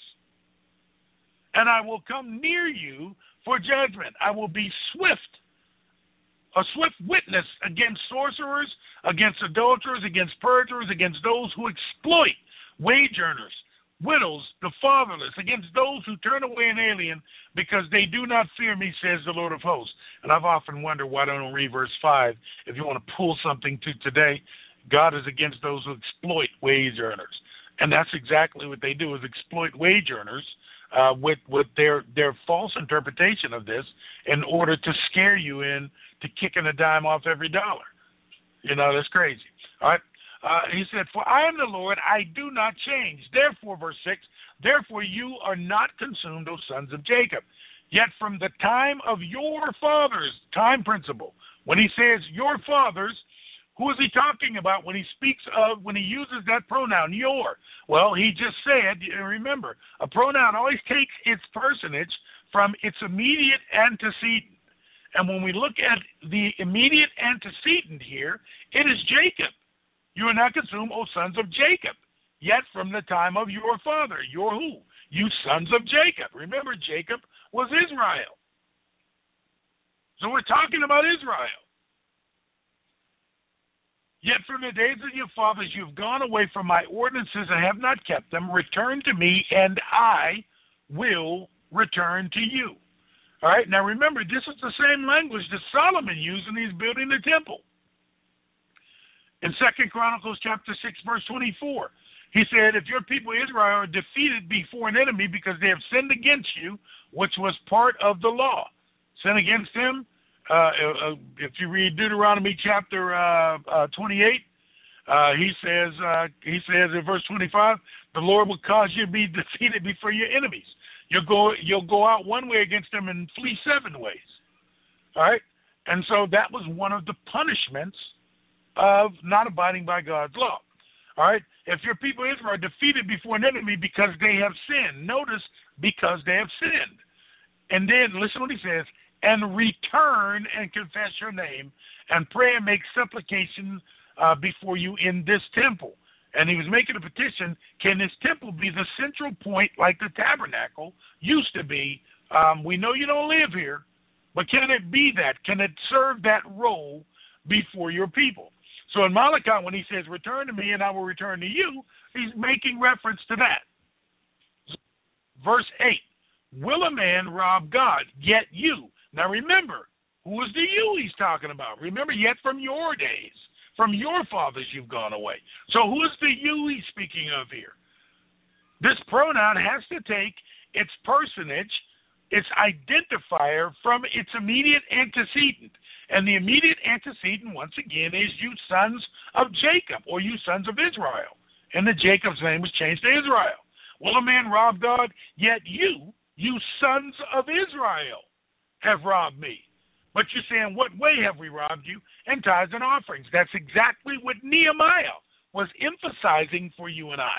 And I will come near you for judgment. I will be swift a swift witness against sorcerers, against adulterers, against perjurers, against those who exploit wage earners, widows, the fatherless, against those who turn away an alien because they do not fear me, says the Lord of hosts. And I've often wondered why I don't read verse five. If you want to pull something to today, God is against those who exploit wage earners. And that's exactly what they do, is exploit wage earners uh, with, with their, their false interpretation of this in order to scare you in to kicking a dime off every dollar. You know, that's crazy. All right. Uh, he said, for I am the Lord, I do not change. Therefore, verse six, therefore you are not consumed, O sons of Jacob. Yet from the time of your fathers, time principle, when he says your fathers, who is he talking about when he speaks of, when he uses that pronoun, your? Well, he just said, remember, a pronoun always takes its personage from its immediate antecedent. And when we look at the immediate antecedent here, it is Jacob. You are not consumed, O sons of Jacob, yet from the time of your father. Your who? You sons of Jacob. Remember, Jacob was Israel. So we're talking about Israel. Yet from the days of your fathers you have gone away from my ordinances and have not kept them. Return to me, and I will return to you. All right, now remember, this is the same language that Solomon used when he's building the temple. In Second Chronicles chapter six, verse twenty-four, he said, if your people Israel are defeated before an enemy because they have sinned against you, which was part of the law. Sin against them, uh, uh, if you read Deuteronomy chapter uh, uh, twenty-eight, uh, he says, uh, he says in verse twenty-five, the Lord will cause you to be defeated before your enemies. You'll go, you'll go out one way against them and flee seven ways. All right? And so that was one of the punishments of not abiding by God's law. All right? If your people Israel are defeated before an enemy because they have sinned, notice, because they have sinned. And then, listen what he says, and return and confess your name and pray and make supplication uh, before you in this temple. And he was making a petition, can this temple be the central point like the tabernacle used to be? Um, we know you don't live here, but can it be that? Can it serve that role before your people? So in Malachi, when he says, return to me and I will return to you, he's making reference to that. Verse eight, will a man rob God? Yet you. Now remember, who is the you he's talking about? Remember, yet from your days, from your fathers you've gone away. So who is the you he's speaking of here? This pronoun has to take its personage, its identifier, from its immediate antecedent. And the immediate antecedent, once again, is you sons of Jacob, or you sons of Israel. And the Jacob's name was changed to Israel. Will a man rob God? Yet you, you sons of Israel, have robbed me. But you say, in what way have we robbed you? In tithes and offerings. That's exactly what Nehemiah was emphasizing for you and I.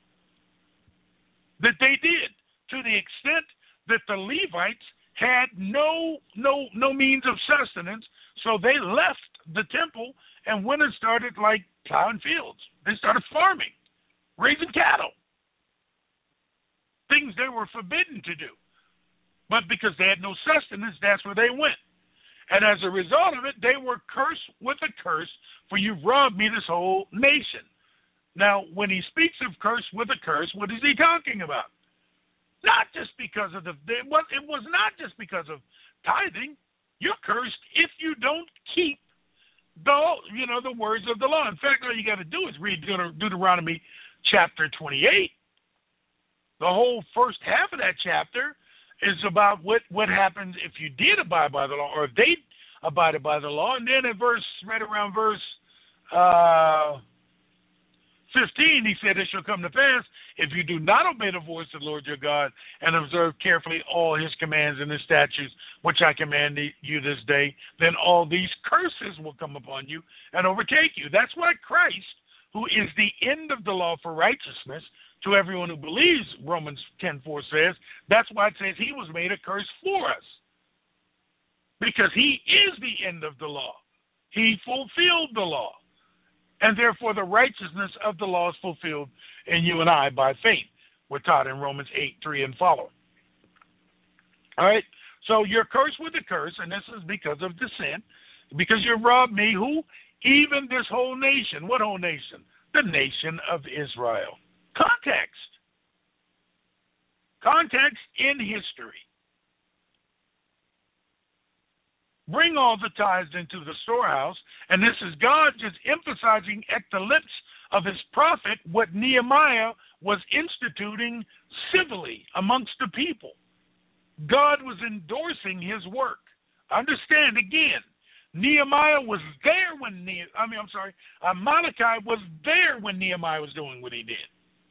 That they did, to the extent that the Levites had no no no means of sustenance, so they left the temple and went and started like plowing fields. They started farming, raising cattle, things they were forbidden to do. But because they had no sustenance, that's where they went. And as a result of it, they were cursed with a curse, for you've robbed me, this whole nation. Now, when he speaks of curse with a curse, what is he talking about? Not just because of the, it was, it was not just because of tithing. You're cursed if you don't keep the, you know, the words of the law. In fact, all you got to do is read Deut- Deuteronomy chapter twenty-eight. The whole first half of that chapter is about what, what happens if you did abide by the law, or if they abided by the law. And then in verse, right around verse uh, fifteen, he said, it shall come to pass, if you do not obey the voice of the Lord your God, and observe carefully all his commands and his statutes, which I command you this day, then all these curses will come upon you and overtake you. That's why Christ, who is the end of the law for righteousness, to everyone who believes, Romans ten four says, that's why it says he was made a curse for us. Because he is the end of the law. He fulfilled the law. And therefore the righteousness of the law is fulfilled in you and I by faith. We're taught in Romans eight three and following. All right? So you're cursed with a curse, and this is because of the sin. because you robbed me, who? Even this whole nation. What whole nation? The nation of Israel. Context. Context in history. Bring all the tithes into the storehouse, and this is God just emphasizing at the lips of his prophet what Nehemiah was instituting civilly amongst the people. God was endorsing his work. Understand again, Nehemiah was there when ne- I mean, I'm sorry, uh, Malachi was there when Nehemiah was doing what he did.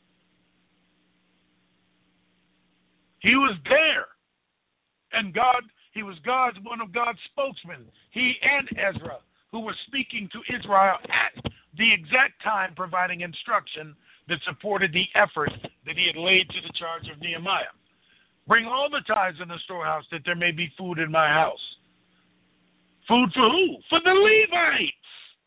He was there, and God, he was God's one of God's spokesmen. He and Ezra, who were speaking to Israel at the exact time, providing instruction that supported the effort that he had laid to the charge of Nehemiah. Bring all the tithes in the storehouse, that there may be food in my house. Food for who? For the Levites.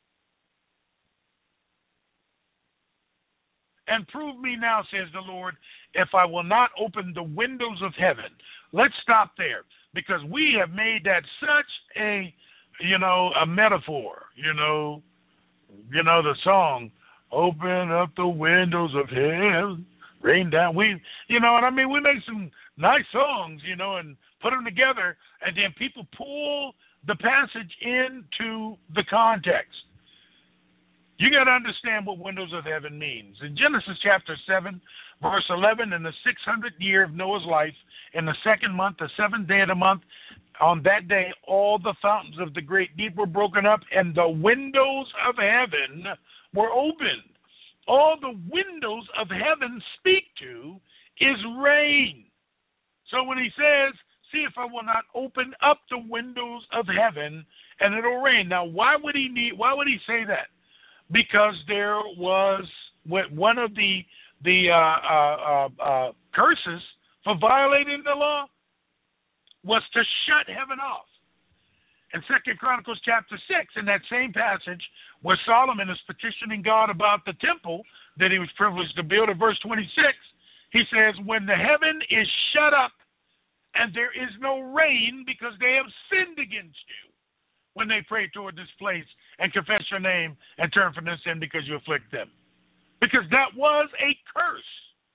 And prove me now, says the Lord, if I will not open the windows of heaven. Let's stop there, because we have made that such a, you know, a metaphor. You know, you know the song, open up the windows of heaven, rain down. We, you know what I mean? We make some nice songs, you know, and put them together, and then people pull the passage into the context. You got to understand what windows of heaven means. In Genesis chapter seven, verse eleven, in the six hundredth year of Noah's life, in the second month, the seventh day of the month, on that day, all the fountains of the great deep were broken up, and the windows of heaven were opened. All the windows of heaven speak to is rain. So when he says, see if I will not open up the windows of heaven and it'll rain. Now, why would he need, why would he say that? Because there was one of the the uh, uh, uh, curses for violating the law was to shut heaven off. In Second Chronicles chapter six, in that same passage where Solomon is petitioning God about the temple that he was privileged to build, in verse twenty-six, he says, when the heaven is shut up and there is no rain because they have sinned against you, when they pray toward this place and confess your name and turn from their sin because you afflict them. Because that was a curse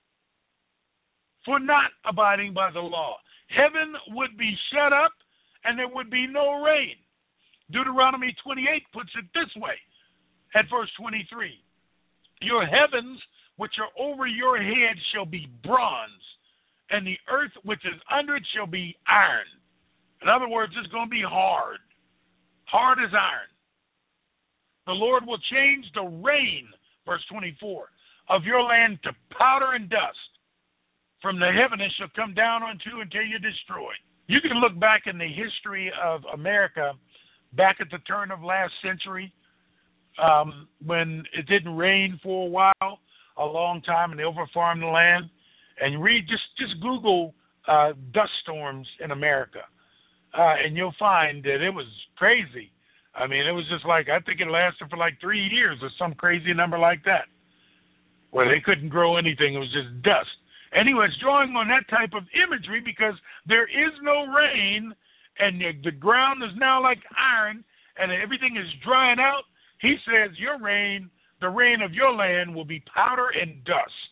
for not abiding by the law. Heaven would be shut up and there would be no rain. Deuteronomy twenty-eight puts it this way at verse twenty-three. Your heavens which are over your head shall be bronze, and the earth which is under it shall be iron. In other words, it's going to be hard. Hard as iron. The Lord will change the rain, verse twenty-four, of your land to powder and dust. From the heaven it shall come down on you until you're destroyed. You can look back in the history of America, back at the turn of last century, um, when it didn't rain for a while, a long time, and they overfarmed the land, and read, just, just Google uh, dust storms in America. Uh, and you'll find that it was crazy. I mean, it was just like, I think it lasted for like three years or some crazy number like that, where they couldn't grow anything. It was just dust. Anyway, it's drawing on that type of imagery because there is no rain, and the, the ground is now like iron, and everything is drying out. He says your rain, the rain of your land, will be powder and dust.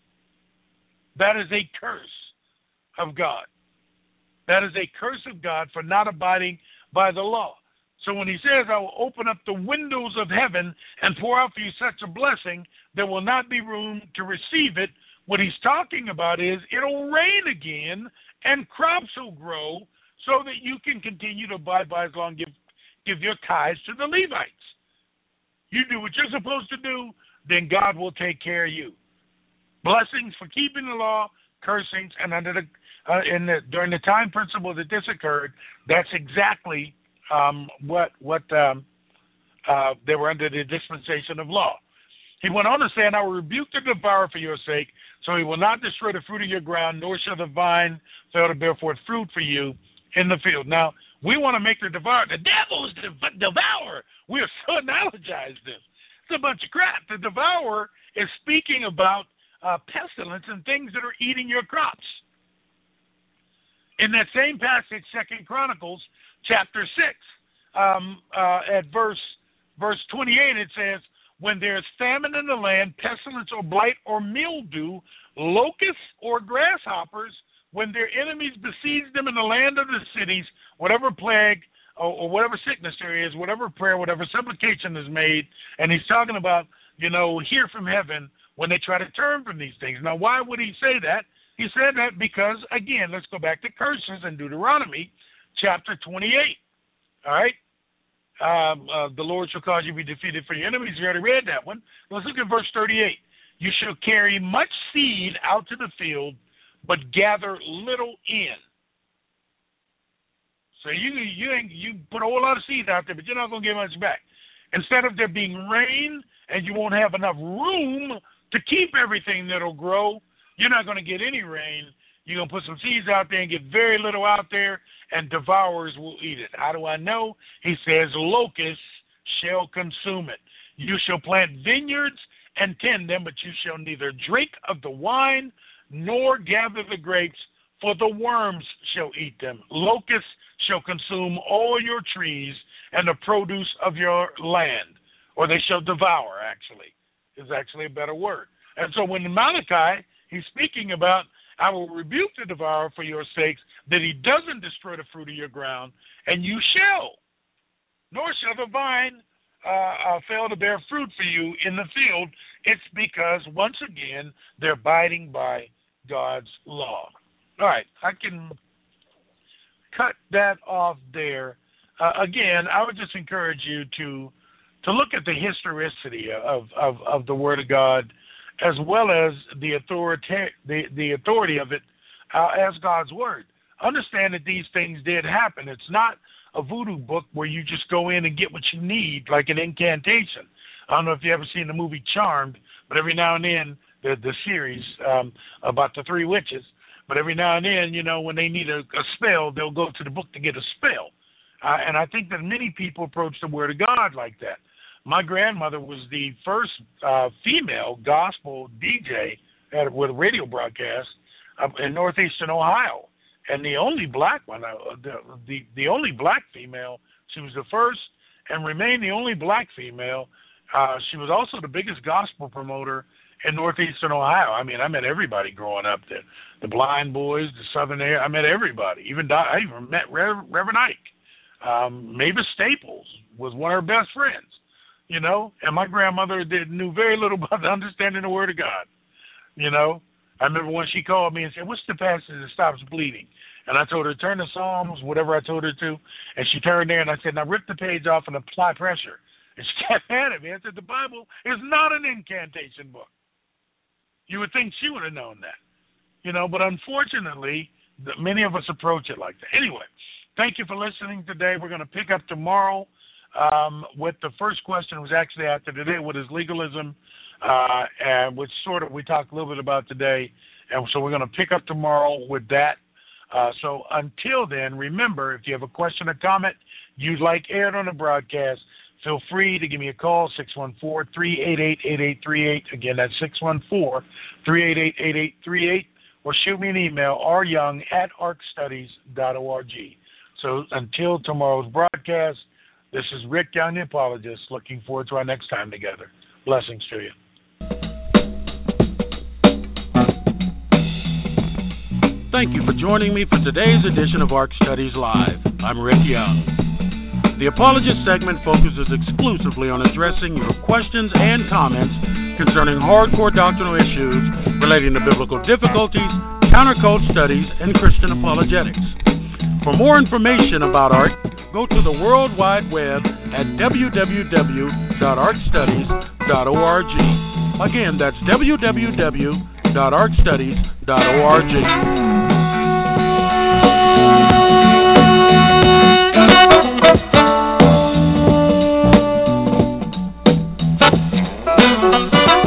That is a curse of God. That is a curse of God for not abiding by the law. So when he says, I will open up the windows of heaven and pour out for you such a blessing, there will not be room to receive it. What he's talking about is it'll rain again and crops will grow so that you can continue to abide by as long give give your tithes to the Levites. You do what you're supposed to do, then God will take care of you. Blessings for keeping the law, cursings, and under the Uh, in the, during the time principle that this occurred, that's exactly um, what what um, uh, they were under the dispensation of law. He went on to say, and I will rebuke the devourer for your sake, so he will not destroy the fruit of your ground, nor shall the vine fail to bear forth fruit for you in the field. Now, we want to make the devourer, the devil is the devourer. We are so analogized this. It's a bunch of crap. The devourer is speaking about uh, pestilence and things that are eating your crops. In that same passage, Second Chronicles chapter six, um, uh, at verse verse twenty-eight, it says, when there is famine in the land, pestilence or blight or mildew, locusts or grasshoppers, when their enemies besiege them in the land of the cities, whatever plague or, or whatever sickness there is, whatever prayer, whatever supplication is made, and he's talking about, you know, hear from heaven when they try to turn from these things. Now, why would he say that? He said that because, again, let's go back to curses in Deuteronomy chapter twenty-eight. All right? Um, uh, the Lord shall cause you to be defeated for your enemies. You already read that one. Let's look at verse thirty-eight. You shall carry much seed out to the field, but gather little in. So you you ain't, you put a whole lot of seed out there, but you're not going to get much back. Instead of there being rain and you won't have enough room to keep everything that'll grow, you're not going to get any rain. You're going to put some seeds out there and get very little out there, and devourers will eat it. How do I know? He says, locusts shall consume it. You shall plant vineyards and tend them, but you shall neither drink of the wine nor gather the grapes, for the worms shall eat them. Locusts shall consume all your trees and the produce of your land, or they shall devour, actually, is actually a better word. And so when Malachi, he's speaking about, I will rebuke the devourer for your sakes, that he doesn't destroy the fruit of your ground, and you shall, nor shall the vine uh, uh, fail to bear fruit for you in the field. It's because, once again, they're abiding by God's law. All right, I can cut that off there. Uh, again, I would just encourage you to to look at the historicity of, of, of the Word of God, as well as the authority the, the authority of it uh, as God's Word. Understand that these things did happen. It's not a voodoo book where you just go in and get what you need, like an incantation. I don't know if you ever seen the movie Charmed, but every now and then, the the series um, about the three witches, but every now and then, you know, when they need a, a spell, they'll go to the book to get a spell. Uh, and I think that many people approach the Word of God like that. My grandmother was the first uh, female gospel D J at, with a radio broadcast uh, in northeastern Ohio, and the only black one, uh, the, the the only black female. She was the first and remained the only black female. Uh, she was also the biggest gospel promoter in northeastern Ohio. I mean, I met everybody growing up there. The Blind Boys, the Southern Air. I met everybody. Even I even met Rev, Reverend Ike. Um, Mavis Staples was one of her best friends. You know, and my grandmother did knew very little about the understanding the Word of God. You know, I remember when she called me and said, "What's the passage that stops bleeding?" And I told her, "Turn to Psalms," whatever I told her to. And she turned there and I said, "Now rip the page off and apply pressure." And she got mad at me. I said, "The Bible is not an incantation book." You would think she would have known that, you know, but unfortunately, the, many of us approach it like that. Anyway, thank you for listening today. We're going to pick up tomorrow. Um, with the first question was actually after today, what is legalism, uh, and which sort of we talked a little bit about today, and so we're going to pick up tomorrow with that. Uh, so until then, remember, if you have a question or comment you'd like aired on the broadcast, feel free to give me a call, six one four, three eight eight, eight eight three eight. Again, that's six one four, three eight eight, eight eight three eight, or shoot me an email, r young at arc studies dot org. So until tomorrow's broadcast, this is Rick Young, the apologist, looking forward to our next time together. Blessings to you. Thank you for joining me for today's edition of Arc Studies Live. I'm Rick Young. The Apologist segment focuses exclusively on addressing your questions and comments concerning hardcore doctrinal issues relating to biblical difficulties, countercult studies, and Christian apologetics. For more information about Arc, go to the World Wide Web at w w w dot arc studies dot org. Again, that's w w w dot arc studies dot org. Thank you.